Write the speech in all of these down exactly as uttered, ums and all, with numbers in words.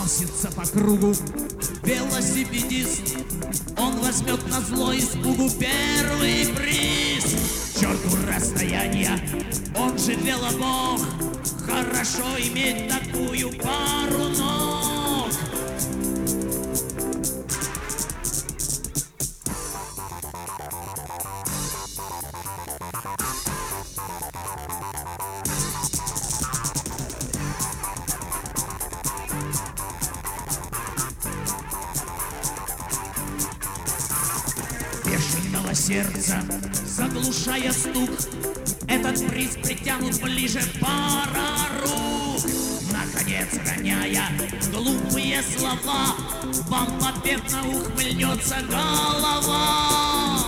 носится по кругу велосипедист. Он возьмет на зло испугу первый приз. К черту расстояния, он же велобог. Хорошо иметь такую пару ног. Бешеного сердца, заглушая стук, этот приз притянут ближе пара рук. Наконец, роняя глупые слова, вам победно ухмыльнется голова.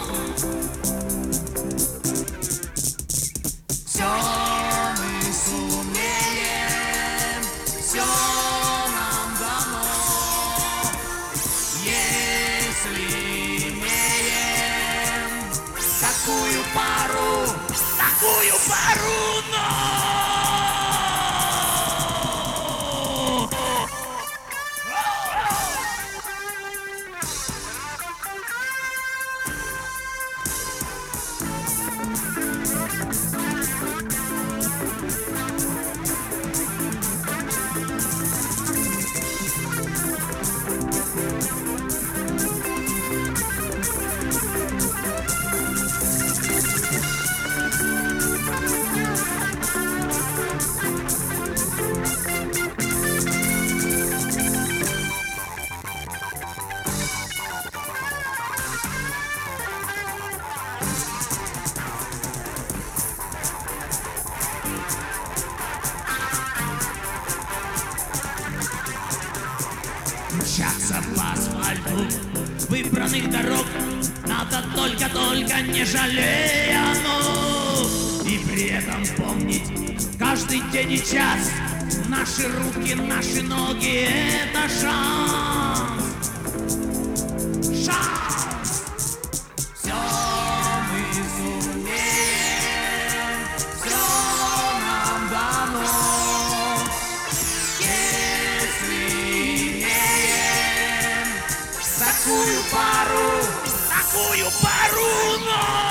Все мы сумеем, все нам дано, если имеем такую пару, такую пару, но... Мчаться по асфальту выбранных дорог надо только-только, не жалея ног. И при этом помнить каждый день и час: наши руки, наши ноги — это шанс. Шанс! Все мы сумеем, все нам дано, если такую пару, такую пару, но...